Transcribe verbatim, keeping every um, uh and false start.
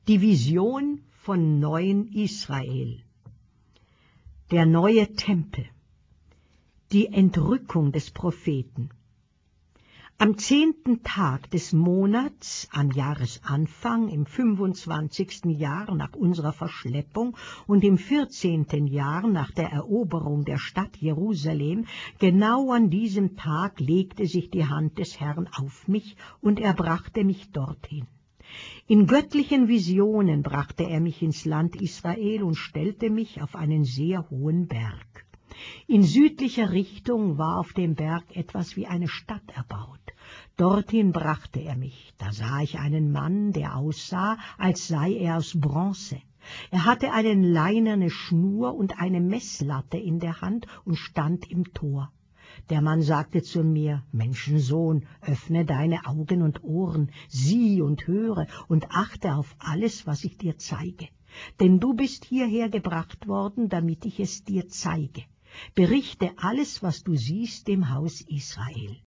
Die Vision von neuen Israel. Der neue Tempel. Die Entrückung des Propheten. Am zehnten Tag des Monats, am Jahresanfang, im fünfundzwanzigsten Jahr nach unserer Verschleppung und im vierzehnten Jahr nach der Eroberung der Stadt Jerusalem, genau an diesem Tag legte sich die Hand des Herrn auf mich, und er brachte mich dorthin. In göttlichen Visionen brachte er mich ins Land Israel und stellte mich auf einen sehr hohen Berg. In südlicher Richtung war auf dem Berg etwas wie eine Stadt erbaut. Dorthin brachte er mich. Da sah ich einen Mann, der aussah, als sei er aus Bronze. Er hatte eine leinerne Schnur und eine Messlatte in der Hand und stand im Tor. Der Mann sagte zu mir: Menschensohn, öffne deine Augen und Ohren, sieh und höre und achte auf alles, was ich dir zeige. Denn du bist hierher gebracht worden, damit ich es dir zeige. Berichte alles, was du siehst, dem Haus Israel.